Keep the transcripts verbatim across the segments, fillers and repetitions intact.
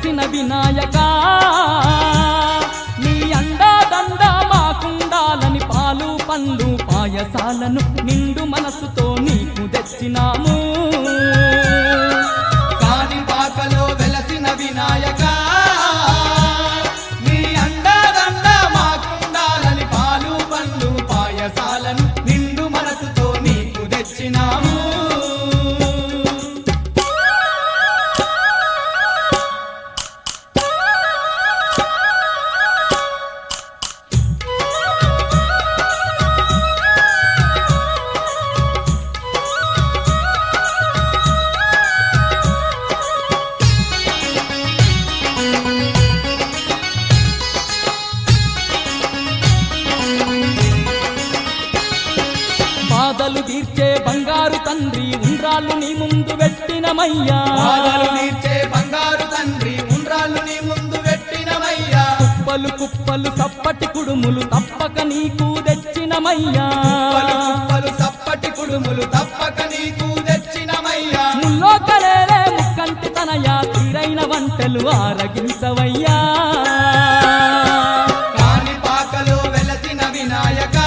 వెలసిన వినాయకా నీ అండాదండ మాకుండాలని పాలు పండ్లు పాయసాలను నిండు మనసుతో నీకు తెచ్చినాము కాణిపాకలో వెలసిన వినాయకా నీ అండాదండ మాకుండాలని పాలు పండ్లు పాయసాలను నిండు మనసుతో నీకు తెచ్చినాము బాధలు తీర్చే బంగారు తండ్రి ఉండ్రాళ్ళు నీ ముందు పెట్టినమయ్యా బాధలు తీర్చే బంగారు తండ్రి ఉండ్రాళ్ళు నీ ముందు పెట్టినమయ్యా కుప్పలు కుప్పలు సప్పటి కుడుములు తప్పక నీకు తెచ్చినమయ్యా కుప్పలు కుప్పలు సప్పటి కుడుములు తప్పక నీకు తెచ్చినమయ్యా ముల్లో కలేలే ముక్కంటి తనయా తీరైన వంటలు ఆరగించవయ్యా కాణిపాకలో వెలసిన వినాయకా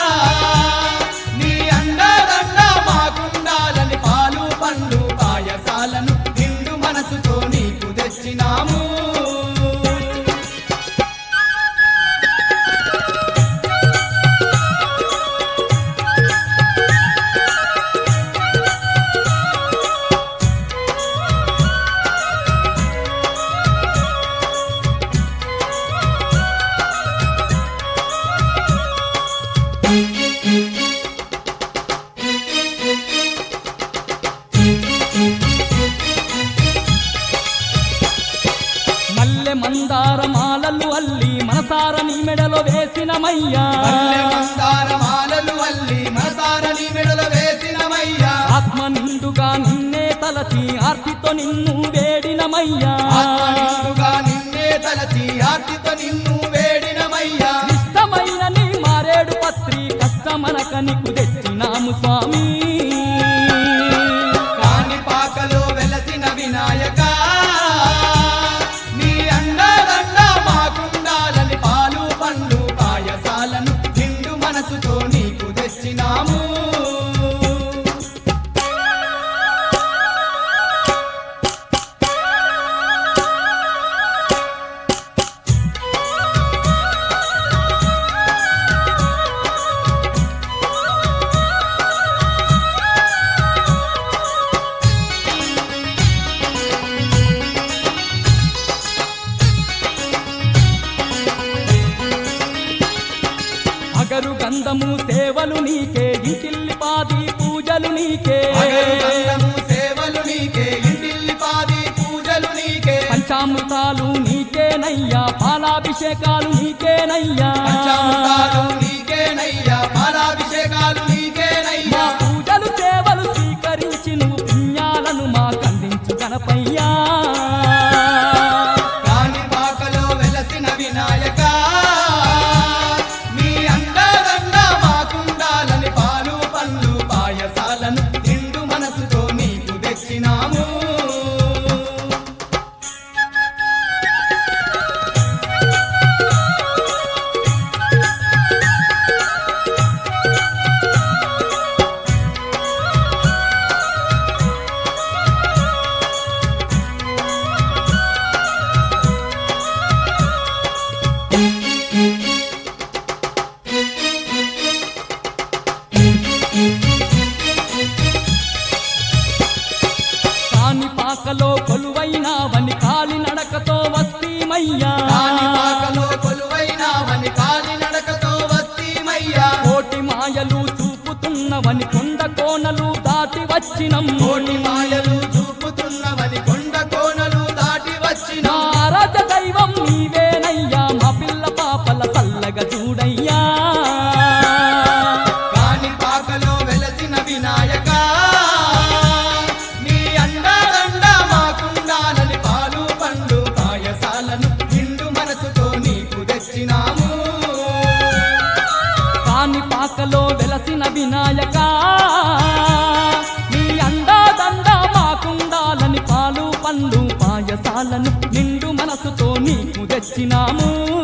నీ అండాదండ మాకుండాలని పాలు పండ్లు పాయసాలను నిండు మనసుతో నీకు తెచ్చినాము మల్లె మందార మాలలు అల్లి మనసార నీ మెడలో వేసినమయ్యా మల్లె మందార మాలలు అల్లి మనసార నీ మెడలో వేసినమయ్యా ఆత్మ నిండుగా నిన్నే తలచి ఆర్తితో నిన్ను వేడినమయ్యా ఆత్మ నిండుగా నిన్నే తలచి ఆర్తితో నిన్ను వేడినమయ్యా ఇష్టమైన నీ మారేడు పత్రి కష్టమనక నీకు తెచ్చినాము స్వామి కాణిపాకలో వెలసిన వినాయకా నీ అండాదండ మాకుండాలని పాలు పండ్లు పాయసాలను నిండు మనసుతో నీకు తెచ్చినాము అగరు గంధము సేవలు నీకే ఇంటిల్లి పాది పూజలు నీకే అగరు గంధము సేవలు నీకే ఇంటిల్లిపాది పూజలు నీకే పంచామృతాలు నీకేనయ్యా పాలాభిషేకాలు నీకేనయ్యా పంచామృతాలు నీకేనయ్యా పాలాభిషేకాలు మా నీకేనయ్యా పూజలు సేవలు స్వీకరించి నువ్వు పుణ్యాలను మాకందించు గణపయ్యా కాణిపాకలో వెలసిన వినాయకా నీ అండాదండ మాకుండాలని పాలు పండ్లు పాయసాలను నిండు మనసుతో నీకు తెచ్చినాము కాణిపాకలో కొలువైనావని కాలి నడకతో వస్తీమయ్యా కాణిపాకలో కొలువైనావని కాలినడకతో వస్తీమయ్యా కోటి మాయలు చూపుతున్నవని కొండ కోనలు దాటి వచ్చినం కోటి మాయలు చూపుతున్నవని కొండ కోనలు దాటి వచ్చిన నారద దైవం నీవేనయ్యా మా పిల్ల పాపల చల్లగా చూడయ్యా కాణిపాకలో వెలసిన వినాయకా నీ అండాదండ మాకుండాలని పాలు పండ్లు పాయసాలను నిండు మనసుతో నీకు తెచ్చినాము కాణిపాకలో వెలసిన వినాయకా నీ అండాదండ మాకుండాలని పాలు పండ్లు పాయసాలను నిండు తెచ్చినాము